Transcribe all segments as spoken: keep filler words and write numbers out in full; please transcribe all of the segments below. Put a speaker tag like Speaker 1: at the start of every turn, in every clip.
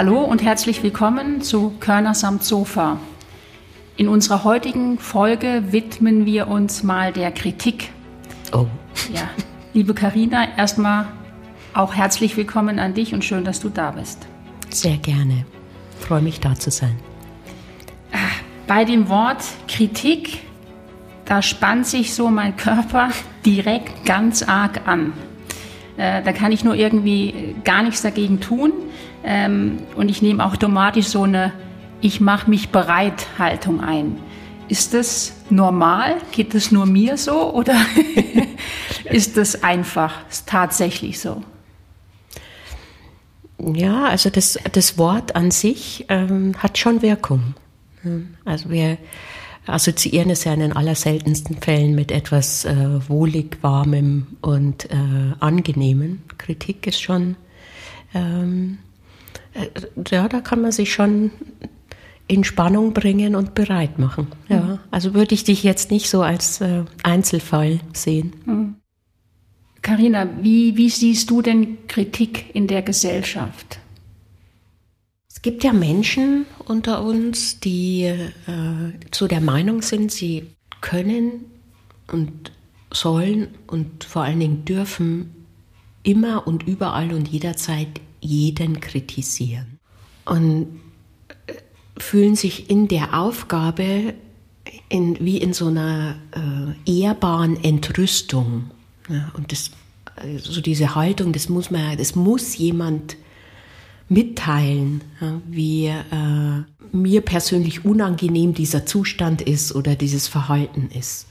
Speaker 1: Hallo und herzlich willkommen zu Körner samt Sofa. In unserer heutigen Folge widmen wir uns mal der Kritik.
Speaker 2: Oh.
Speaker 1: Ja, liebe Carina, erstmal auch herzlich willkommen an dich und schön, dass du da bist.
Speaker 2: Sehr gerne. Ich freue mich, da zu sein.
Speaker 1: Bei dem Wort Kritik, da spannt sich so mein Körper direkt ganz arg an. Äh, da kann ich nur irgendwie gar nichts dagegen tun. Ähm, und ich nehme automatisch so eine Ich mache mich bereit Haltung ein. Ist das normal? Geht das nur mir so? Oder ist das einfach ist tatsächlich so?
Speaker 2: Ja, also das, das Wort an sich ähm, hat schon Wirkung. Also wir assoziieren es ja in den allerseltensten Fällen mit etwas äh, wohlig, warmem und äh, angenehmem. Kritik ist schon, ähm, äh, ja, da kann man sich schon in Spannung bringen und bereit machen. Ja, also würde ich dich jetzt nicht so als äh, Einzelfall sehen.
Speaker 1: Carina, wie, wie siehst du denn Kritik in der Gesellschaft?
Speaker 2: Es gibt ja Menschen unter uns, die äh, so der Meinung sind, sie können und sollen und vor allen Dingen dürfen immer und überall und jederzeit jeden kritisieren. Und fühlen sich in der Aufgabe in, wie in so einer äh, ehrbaren Entrüstung. Ja, und das, also diese Haltung, das muss man, das muss jemand mitteilen, ja, wie äh, mir persönlich unangenehm dieser Zustand ist oder dieses Verhalten ist.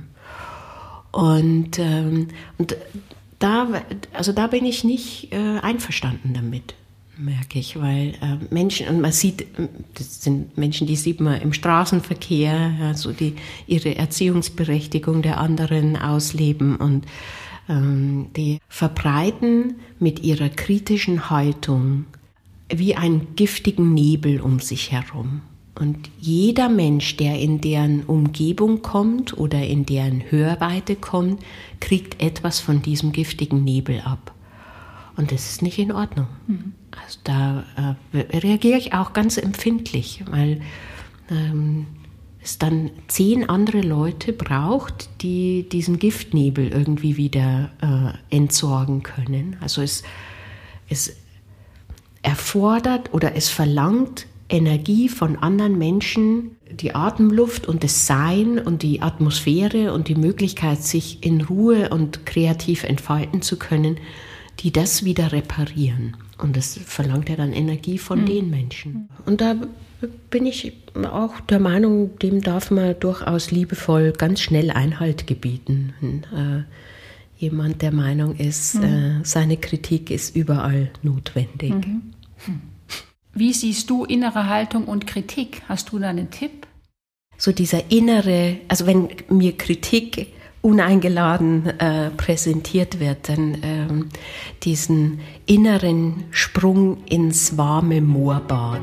Speaker 2: Und, ähm, und da, also da bin ich nicht äh, einverstanden damit, merke ich, weil äh, Menschen, und man sieht, das sind Menschen, die sieht man im Straßenverkehr, also die ihre Erziehungsberechtigung der anderen ausleben und ähm, die verbreiten mit ihrer kritischen Haltung wie einen giftigen Nebel um sich herum. Und jeder Mensch, der in deren Umgebung kommt oder in deren Hörweite kommt, kriegt etwas von diesem giftigen Nebel ab. Und das ist nicht in Ordnung. Mhm. Also da äh, reagiere ich auch ganz empfindlich, weil ähm, es dann zehn andere Leute braucht, die diesen Giftnebel irgendwie wieder äh, entsorgen können. Also es, es erfordert oder es verlangt Energie von anderen Menschen, die Atemluft und das Sein und die Atmosphäre und die Möglichkeit, sich in Ruhe und kreativ entfalten zu können, die das wieder reparieren. Und das verlangt ja dann Energie von mhm. den Menschen. Und da bin ich auch der Meinung, dem darf man durchaus liebevoll ganz schnell Einhalt gebieten. Und, äh, jemand der Meinung ist, mhm. äh, seine Kritik ist überall notwendig.
Speaker 1: Mhm. Wie siehst du innere Haltung und Kritik? Hast du da einen Tipp?
Speaker 2: So dieser innere, also wenn mir Kritik uneingeladen äh, präsentiert wird, dann ähm, diesen inneren Sprung ins warme Moorbad.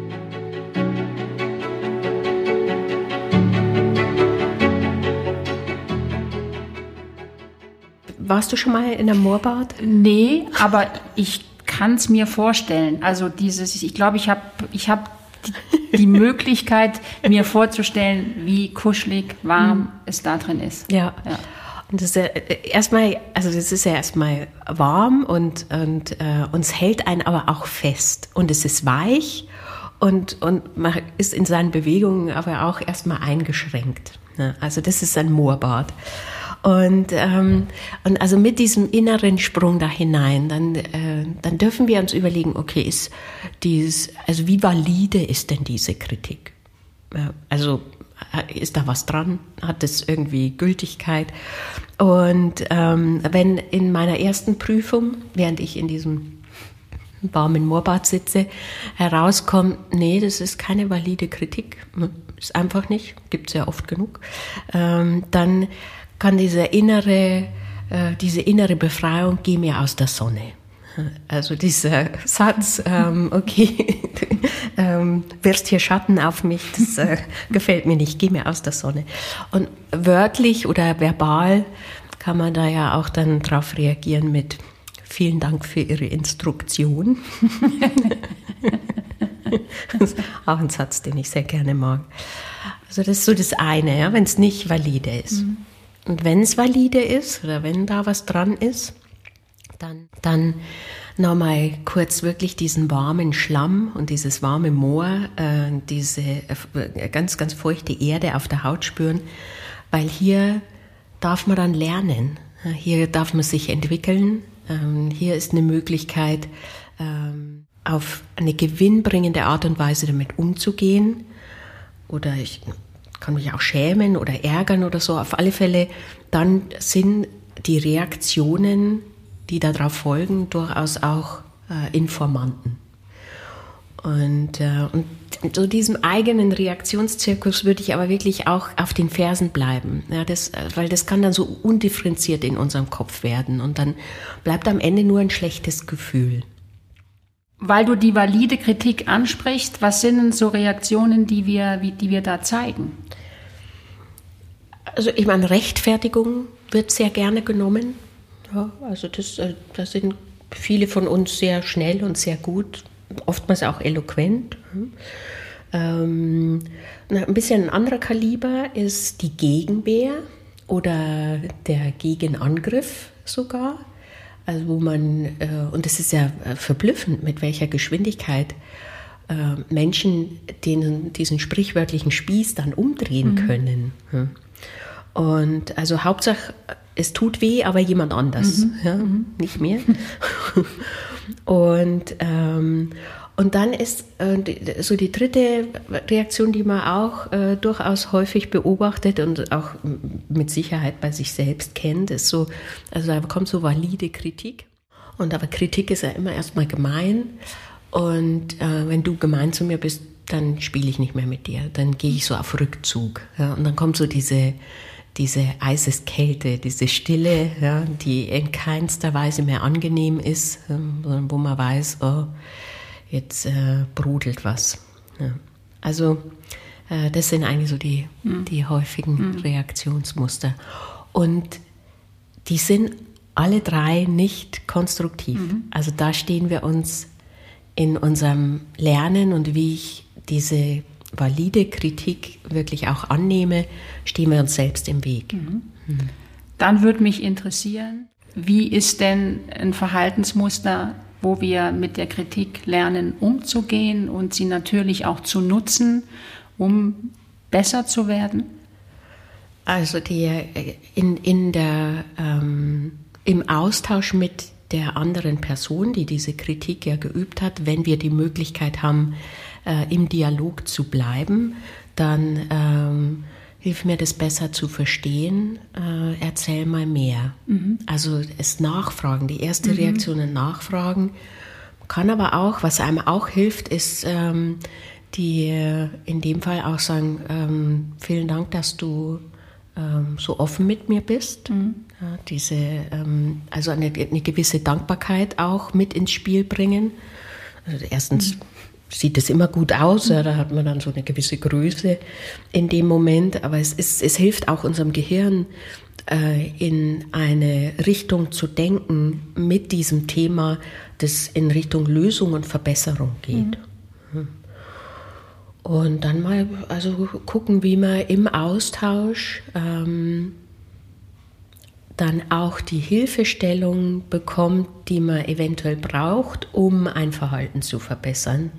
Speaker 2: Warst du schon mal in einem Moorbad?
Speaker 1: Nee, aber ich kann es mir vorstellen. Also dieses, ich glaube, ich habe ich hab die, die Möglichkeit, mir vorzustellen, wie kuschelig, warm mhm. es da drin ist.
Speaker 2: Ja. ja. Und das ist ja erstmal, also das ist ja erstmal warm und, und äh, uns hält einen aber auch fest. Und es ist weich und, und man ist in seinen Bewegungen aber auch erstmal eingeschränkt. Ne? Also das ist ein Moorbad. Und, ähm, und also mit diesem inneren Sprung da hinein, dann, äh, dann dürfen wir uns überlegen, okay, ist dieses, also wie valide ist denn diese Kritik? Ja, also ist da was dran? Hat das irgendwie Gültigkeit? Und ähm, wenn in meiner ersten Prüfung, während ich in diesem warmen Moorbad sitze, herauskommt, nee, das ist keine valide Kritik, ist einfach nicht, gibt es ja oft genug, ähm, dann kann diese innere, äh, diese innere Befreiung, geh mir aus der Sonne. Also dieser Satz, ähm, okay, ähm, wirst hier Schatten auf mich, das äh, gefällt mir nicht, geh mir aus der Sonne. Und wörtlich oder verbal kann man da ja auch dann drauf reagieren mit vielen Dank für Ihre Instruktion. Das ist auch ein Satz, den ich sehr gerne mag. Also das ist so das eine, ja, wenn es nicht valide ist. Mhm. Und wenn es valide ist oder wenn da was dran ist, dann, dann nochmal kurz wirklich diesen warmen Schlamm und dieses warme Moor, äh, diese äh, ganz, ganz feuchte Erde auf der Haut spüren, weil hier darf man dann lernen, hier darf man sich entwickeln, ähm, hier ist eine Möglichkeit, ähm, auf eine gewinnbringende Art und Weise damit umzugehen, oder ich kann mich auch schämen oder ärgern oder so. Auf alle Fälle, dann sind die Reaktionen, die darauf folgen, durchaus auch äh, Informanten. Und, äh, und so diesem eigenen Reaktionszirkus würde ich aber wirklich auch auf den Fersen bleiben. Ja, das, weil das kann dann so undifferenziert in unserem Kopf werden. Und dann bleibt am Ende nur ein schlechtes Gefühl.
Speaker 1: Weil du die valide Kritik ansprichst, was sind denn so Reaktionen, die wir, die wir da zeigen?
Speaker 2: Also ich meine, Rechtfertigung wird sehr gerne genommen. Ja, also das, da sind viele von uns sehr schnell und sehr gut, oftmals auch eloquent. Ähm, ein bisschen ein anderer Kaliber ist die Gegenwehr oder der Gegenangriff sogar. Also wo man, äh, und das ist ja verblüffend, mit welcher Geschwindigkeit äh, Menschen den, diesen sprichwörtlichen Spieß dann umdrehen mhm. können. Ja. Und also Hauptsache, es tut weh, aber jemand anders, mhm. Ja, mhm. nicht mehr. und, ähm, und dann ist äh, so die dritte Reaktion, die man auch äh, durchaus häufig beobachtet und auch mit Sicherheit bei sich selbst kennt, ist so, also da kommt so valide Kritik. Und aber Kritik ist ja immer erstmal gemein. Und äh, wenn du gemein zu mir bist, dann spiele ich nicht mehr mit dir. Dann gehe ich so auf Rückzug. Ja, und dann kommt so diese, diese Eiseskälte, diese Stille, ja, die in keinster Weise mehr angenehm ist, sondern wo man weiß, oh, jetzt äh, brodelt was. Ja. Also äh, das sind eigentlich so die, mhm. die häufigen mhm. Reaktionsmuster. Und die sind alle drei nicht konstruktiv. Mhm. Also da stehen wir uns in unserem Lernen und wie ich diese valide Kritik wirklich auch annehme, stehen wir uns selbst im Weg.
Speaker 1: Mhm. Mhm. Dann würde mich interessieren, wie ist denn ein Verhaltensmuster, wo wir mit der Kritik lernen, umzugehen und sie natürlich auch zu nutzen, um besser zu werden?
Speaker 2: Also die, in, in der, ähm, im Austausch mit der anderen Person, die diese Kritik ja geübt hat, wenn wir die Möglichkeit haben, äh, im Dialog zu bleiben, dann ähm, hilft mir das besser zu verstehen, äh, erzähl mal mehr. Mhm. Also es nachfragen, die erste mhm. Reaktion ein Nachfragen. Kann aber auch, was einem auch hilft, ist ähm, die in dem Fall auch sagen, ähm, vielen Dank, dass du ähm, so offen mit mir bist. Mhm. Ja, diese, ähm, also eine, eine gewisse Dankbarkeit auch mit ins Spiel bringen. Also erstens mhm. sieht es immer gut aus, ja, da hat man dann so eine gewisse Größe in dem Moment, aber es, ist, es hilft auch unserem Gehirn, äh, in eine Richtung zu denken mit diesem Thema, das in Richtung Lösung und Verbesserung geht. Mhm. Und dann mal also gucken, wie man im Austausch ähm, dann auch die Hilfestellung bekommt, die man eventuell braucht, um ein Verhalten zu verbessern.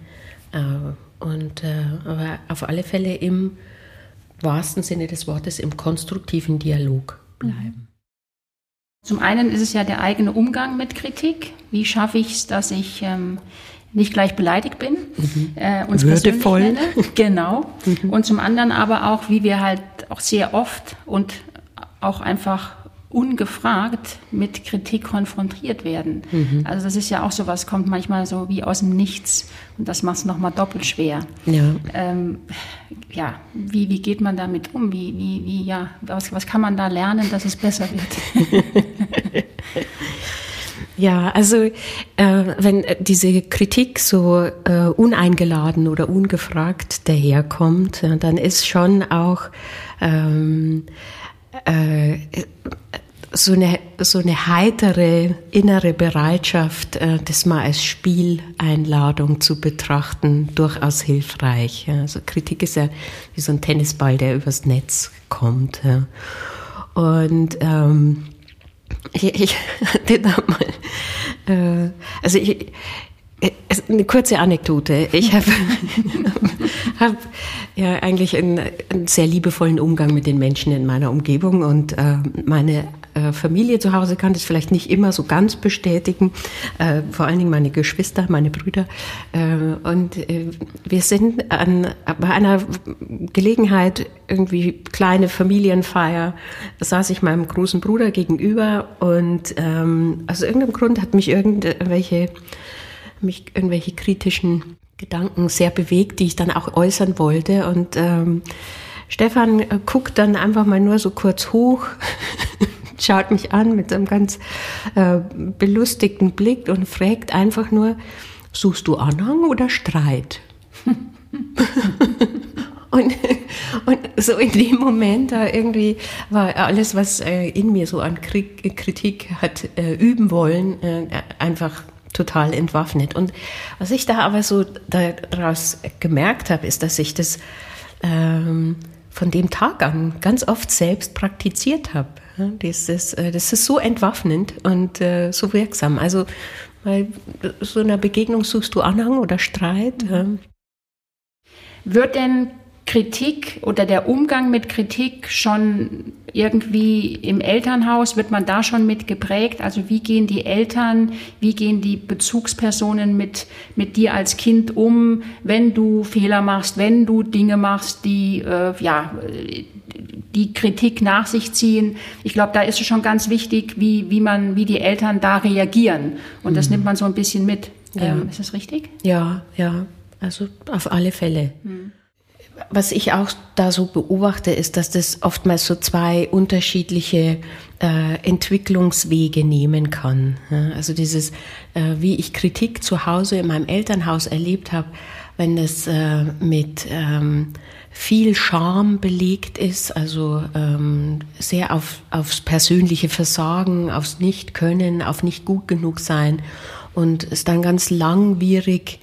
Speaker 2: Und äh, aber auf alle Fälle im wahrsten Sinne des Wortes im konstruktiven Dialog bleiben.
Speaker 1: Zum einen ist es ja der eigene Umgang mit Kritik. Wie schaffe ich es, dass ich ähm, nicht gleich beleidigt bin,
Speaker 2: mhm.
Speaker 1: äh, uns
Speaker 2: würdevoll.
Speaker 1: persönlich nenne. Genau. Mhm. Und zum anderen aber auch, wie wir halt auch sehr oft und auch einfach ungefragt mit Kritik konfrontiert werden. Mhm. Also das ist ja auch so was, kommt manchmal so wie aus dem Nichts und das macht es nochmal doppelt schwer.
Speaker 2: Ja,
Speaker 1: ähm, ja wie, wie geht man damit um? Wie, wie, wie, ja, was, was kann man da lernen, dass es besser wird?
Speaker 2: Ja, also äh, wenn diese Kritik so äh, uneingeladen oder ungefragt daherkommt, ja, dann ist schon auch ähm, äh, so eine, so eine heitere innere Bereitschaft, äh, das mal als Spieleinladung zu betrachten, durchaus hilfreich. Ja. Also Kritik ist ja wie so ein Tennisball, der übers Netz kommt. Ja. Und ähm, ich, ich hatte da mal, äh, also ich, eine kurze Anekdote. Ich habe hab ja eigentlich einen, einen sehr liebevollen Umgang mit den Menschen in meiner Umgebung und äh, meine äh, Familie zu Hause kann das vielleicht nicht immer so ganz bestätigen, äh, vor allen Dingen meine Geschwister, meine Brüder. Äh, und äh, wir sind an, bei einer Gelegenheit, irgendwie kleine Familienfeier, da saß ich meinem großen Bruder gegenüber und ähm, aus irgendeinem Grund hat mich irgendwelche mich irgendwelche kritischen Gedanken sehr bewegt, die ich dann auch äußern wollte. Und ähm, Stefan äh, guckt dann einfach mal nur so kurz hoch, schaut mich an mit einem ganz äh, belustigten Blick und fragt einfach nur, suchst du Anhang oder Streit? Und, und so in dem Moment da irgendwie war alles, was äh, in mir so an Krieg, Kritik hat äh, üben wollen, äh, einfach total entwaffnet. Und was ich da aber so daraus gemerkt habe, ist, dass ich das ähm, von dem Tag an ganz oft selbst praktiziert habe. Ja, das ist, das ist so entwaffnend und äh, so wirksam. Also bei so einer Begegnung suchst du Anhang oder Streit. Ja.
Speaker 1: Wird denn Kritik oder der Umgang mit Kritik schon irgendwie im Elternhaus, wird man da schon mit geprägt? Also wie gehen die Eltern, wie gehen die Bezugspersonen mit, mit dir als Kind um, wenn du Fehler machst, wenn du Dinge machst, die, äh, ja, die Kritik nach sich ziehen? Ich glaube, da ist es schon ganz wichtig, wie, wie man, wie die Eltern da reagieren. Und das mhm. nimmt man so ein bisschen mit.
Speaker 2: Ja.
Speaker 1: Ähm, ist das richtig?
Speaker 2: Ja, ja, also auf alle Fälle. Mhm. Was ich auch da so beobachte, ist, dass das oftmals so zwei unterschiedliche äh, Entwicklungswege nehmen kann. Ja, also dieses, äh, wie ich Kritik zu Hause in meinem Elternhaus erlebt habe, wenn es äh, mit ähm, viel Scham belegt ist, also ähm, sehr auf, aufs persönliche Versagen, aufs Nicht-Können, auf nicht gut genug sein und es dann ganz langwierig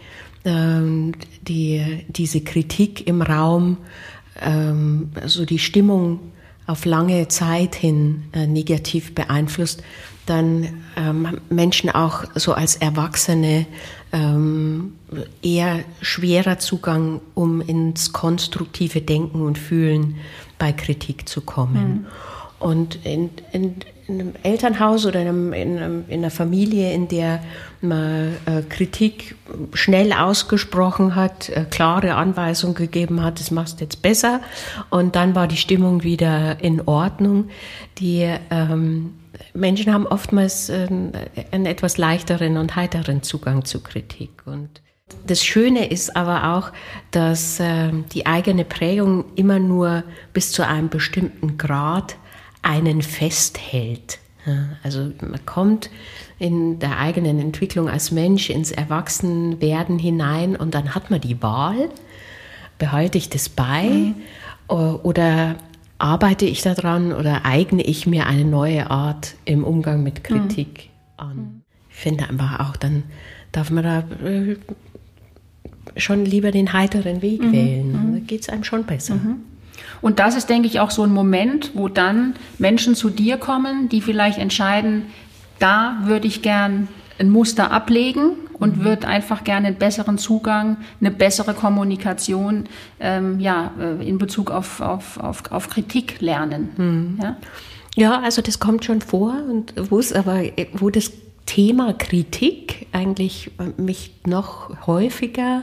Speaker 2: die, diese Kritik im Raum, ähm, so die Stimmung auf lange Zeit hin äh, negativ beeinflusst, dann ähm, Menschen auch so als Erwachsene ähm, eher schwerer Zugang, um ins konstruktive Denken und Fühlen bei Kritik zu kommen. Mhm. Und in, in, in einem Elternhaus oder in, einem, in, einem, in einer Familie, in der man äh, Kritik schnell ausgesprochen hat, äh, klare Anweisungen gegeben hat, das machst du jetzt besser, und dann war die Stimmung wieder in Ordnung. Die ähm, Menschen haben oftmals äh, einen etwas leichteren und heiteren Zugang zu Kritik. Und das Schöne ist aber auch, dass äh, die eigene Prägung immer nur bis zu einem bestimmten Grad einen festhält. Ja, also man kommt in der eigenen Entwicklung als Mensch ins Erwachsenwerden hinein und dann hat man die Wahl, behalte ich das bei mhm. oder arbeite ich daran oder eigne ich mir eine neue Art im Umgang mit Kritik mhm. an. Ich finde einfach auch, dann darf man da äh, schon lieber den heiteren Weg mhm. wählen. Mhm. Da geht es einem schon besser.
Speaker 1: Mhm. Und das ist, denke ich, auch so ein Moment, wo dann Menschen zu dir kommen, die vielleicht entscheiden, da würde ich gern ein Muster ablegen und mhm. würde einfach gerne einen besseren Zugang, eine bessere Kommunikation ähm, ja, in Bezug auf, auf, auf, auf Kritik lernen.
Speaker 2: Mhm. Ja? Ja, also das kommt schon vor, und wo es aber, wo das Thema Kritik eigentlich mich noch häufiger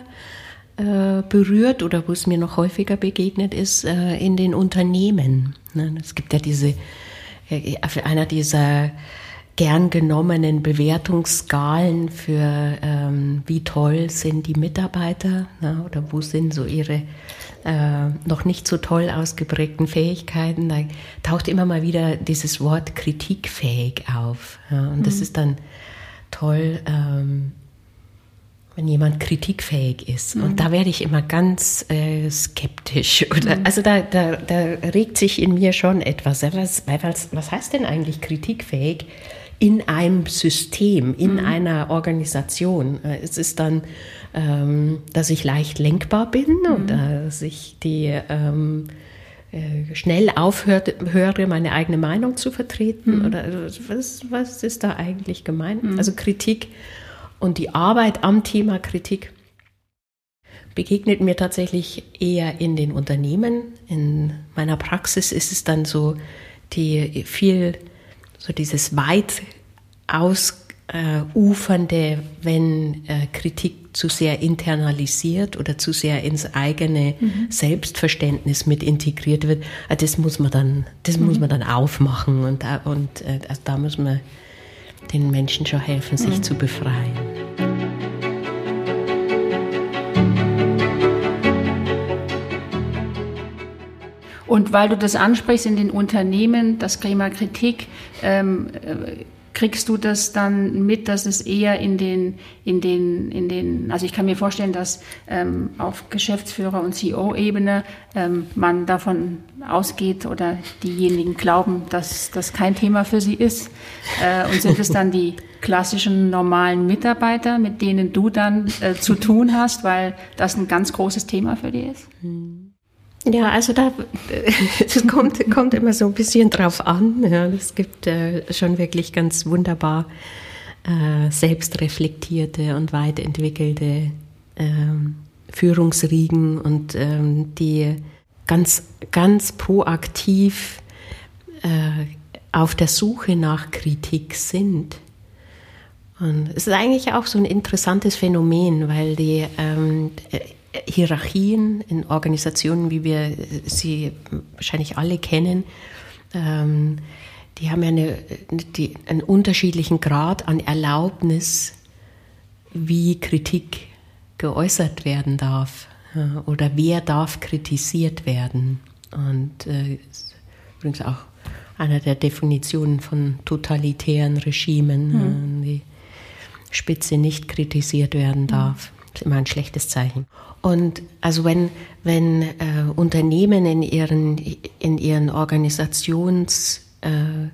Speaker 2: berührt oder wo es mir noch häufiger begegnet ist, in den Unternehmen. Es gibt ja diese, einer dieser gern genommenen Bewertungsskalen für wie toll sind die Mitarbeiter oder wo sind so ihre noch nicht so toll ausgeprägten Fähigkeiten. Da taucht immer mal wieder dieses Wort kritikfähig auf. Und das mhm. ist dann toll, wenn jemand kritikfähig ist. Mhm. Und da werde ich immer ganz äh, skeptisch. Oder, mhm. Also da, da, da regt sich in mir schon etwas. Was, was, was heißt denn eigentlich kritikfähig in einem System, in mhm. einer Organisation? Es ist dann, ähm, dass ich leicht lenkbar bin mhm. oder dass ich die ähm, äh, schnell aufhöre, meine eigene Meinung zu vertreten. Mhm. Oder was, was ist da eigentlich gemeint? Mhm. Also Kritik und die Arbeit am Thema Kritik begegnet mir tatsächlich eher in den Unternehmen. In meiner Praxis ist es dann so, die viel, so dieses weit ausufernde, wenn äh, Kritik zu sehr internalisiert oder zu sehr ins eigene mhm. Selbstverständnis mit integriert wird. Das muss man dann, das mhm. muss man dann aufmachen und, und äh, also da muss man den Menschen schon helfen, sich mhm. zu befreien.
Speaker 1: Und weil du das ansprichst in den Unternehmen, das Thema Kritik, ähm, kriegst du das dann mit, dass es eher in den, in den, in den, also ich kann mir vorstellen, dass ähm, auf Geschäftsführer- und C E O-Ebene ähm, man davon ausgeht oder diejenigen glauben, dass das kein Thema für sie ist. Äh, und sind es dann die klassischen normalen Mitarbeiter, mit denen du dann äh, zu tun hast, weil das ein ganz großes Thema für dich ist?
Speaker 2: Ja, also da, es kommt, kommt immer so ein bisschen drauf an. Ja. Es gibt äh, schon wirklich ganz wunderbar äh, selbstreflektierte und weiterentwickelte äh, Führungsriegen und ähm, die ganz, ganz proaktiv äh, auf der Suche nach Kritik sind. Und es ist eigentlich auch so ein interessantes Phänomen, weil die ähm, Hierarchien in Organisationen, wie wir sie wahrscheinlich alle kennen, ähm, die haben ja eine, die, einen unterschiedlichen Grad an Erlaubnis, wie Kritik geäußert werden darf ja, oder wer darf kritisiert werden. Und äh, ist übrigens auch einer der Definitionen von totalitären Regimen, hm. äh, die Spitze nicht kritisiert werden darf. Das ist immer ein schlechtes Zeichen. Und also wenn, wenn äh, Unternehmen in ihren, in ihren Organisationsseelen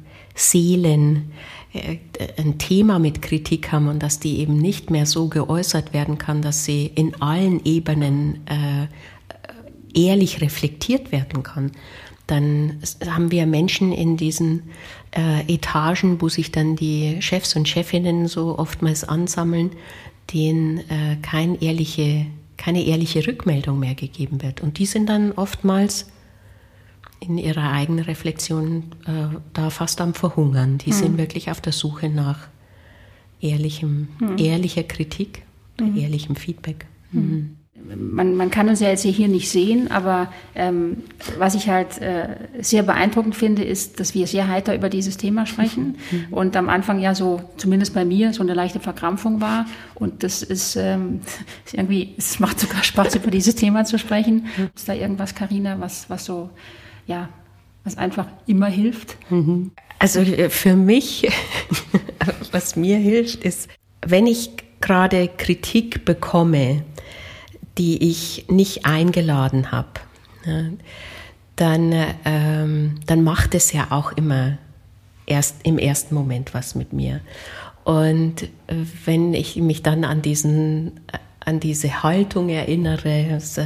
Speaker 2: äh, ein Thema mit Kritik haben und dass die eben nicht mehr so geäußert werden kann, dass sie in allen Ebenen äh, ehrlich reflektiert werden kann, dann haben wir Menschen in diesen äh, Etagen, wo sich dann die Chefs und Chefinnen so oftmals ansammeln, denen äh, kein ehrliche, keine ehrliche Rückmeldung mehr gegeben wird. Und die sind dann oftmals in ihrer eigenen Reflexion äh, da fast am Verhungern. Die mhm. sind wirklich auf der Suche nach ehrlichem, mhm. ehrlicher Kritik, mhm. ehrlichem Feedback. Mhm.
Speaker 1: Man, man kann uns ja jetzt hier nicht sehen, aber ähm, was ich halt äh, sehr beeindruckend finde, ist, dass wir sehr heiter über dieses Thema sprechen mhm. und am Anfang ja so, zumindest bei mir, so eine leichte Verkrampfung war und das ist, ähm, ist irgendwie, es macht sogar Spaß, über dieses Thema zu sprechen. Mhm. Ist da irgendwas, Carina, was, was so, ja, was einfach immer hilft?
Speaker 2: Mhm. Also für mich, was mir hilft, ist, wenn ich gerade Kritik bekomme, die ich nicht eingeladen habe, ja, dann, ähm, dann macht es ja auch immer erst im ersten Moment was mit mir. Und äh, wenn ich mich dann an diesen, an diese Haltung erinnere, also,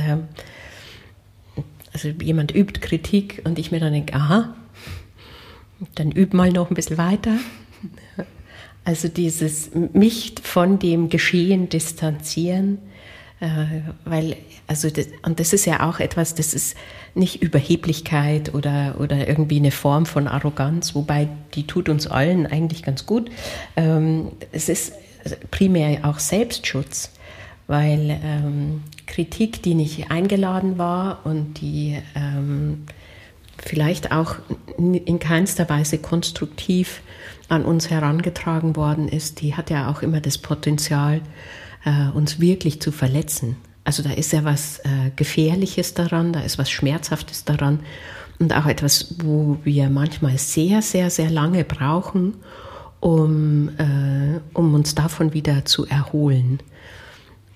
Speaker 2: also jemand übt Kritik und ich mir dann denke, aha, dann üb mal noch ein bisschen weiter. Also dieses mich von dem Geschehen distanzieren, weil, also das, und das ist ja auch etwas, das ist nicht Überheblichkeit oder, oder irgendwie eine Form von Arroganz, wobei die tut uns allen eigentlich ganz gut. Ähm, es ist primär auch Selbstschutz, weil ähm, Kritik, die nicht eingeladen war und die ähm, vielleicht auch in keinster Weise konstruktiv an uns herangetragen worden ist, die hat ja auch immer das Potenzial, uns wirklich zu verletzen. Also da ist ja was äh, Gefährliches daran, da ist was Schmerzhaftes daran und auch etwas, wo wir manchmal sehr, sehr, sehr lange brauchen, um, äh, um uns davon wieder zu erholen.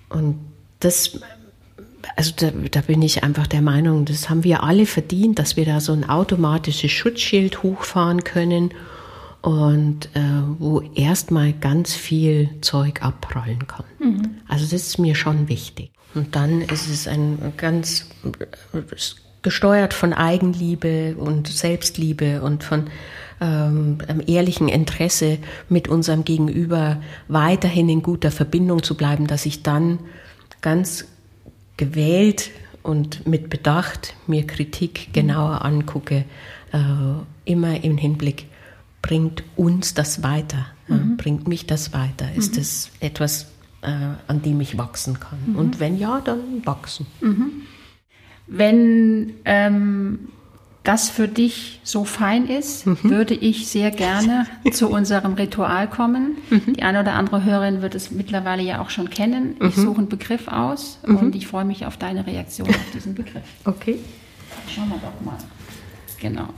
Speaker 2: und das, also da, da bin ich einfach der Meinung, das haben wir alle verdient, dass wir da so ein automatisches Schutzschild hochfahren können und äh, wo erstmal ganz viel Zeug abprallen kann. Mhm. Also das ist mir schon wichtig. Und dann ist es ein ganz gesteuert von Eigenliebe und Selbstliebe und von ähm, einem ehrlichen Interesse mit unserem Gegenüber weiterhin in guter Verbindung zu bleiben, dass ich dann ganz gewählt und mit Bedacht mir Kritik genauer angucke, äh, immer im Hinblick, bringt uns das weiter, mhm. äh, bringt mich das weiter, ist mhm. das etwas, äh, an dem ich wachsen kann. Mhm. Und wenn ja, dann wachsen.
Speaker 1: Mhm. Wenn ähm, das für dich so fein ist, mhm. würde ich sehr gerne zu unserem Ritual kommen. Mhm. Die eine oder andere Hörerin wird es mittlerweile ja auch schon kennen. Ich mhm. suche einen Begriff aus mhm. und ich freue mich auf deine Reaktion auf diesen Begriff.
Speaker 2: Okay.
Speaker 1: Schauen wir doch mal. Genau.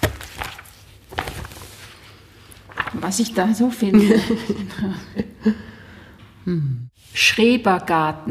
Speaker 1: Was ich da so finde. hm. Schrebergarten.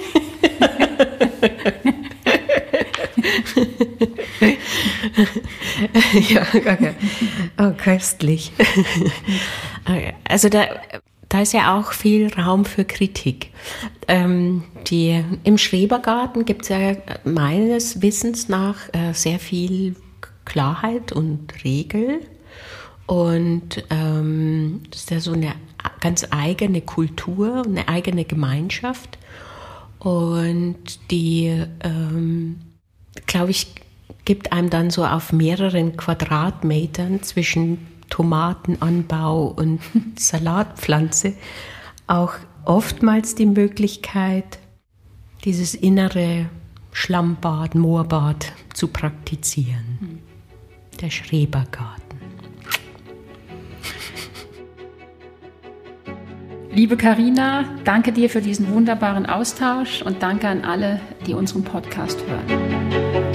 Speaker 2: Ja, okay. Oh, köstlich. Also da, da ist ja auch viel Raum für Kritik. Ähm, die, im Schrebergarten gibt es ja meines Wissens nach äh, sehr viel Klarheit und Regel. Und ähm, das ist ja so eine ganz eigene Kultur, eine eigene Gemeinschaft. Und die, ähm, glaube ich, gibt einem dann so auf mehreren Quadratmetern zwischen Tomatenanbau und Salatpflanze auch oftmals die Möglichkeit, dieses innere Schlammbad, Moorbad zu praktizieren. Der Schrebergarten.
Speaker 1: Liebe Carina, danke dir für diesen wunderbaren Austausch und danke an alle, die unseren Podcast hören.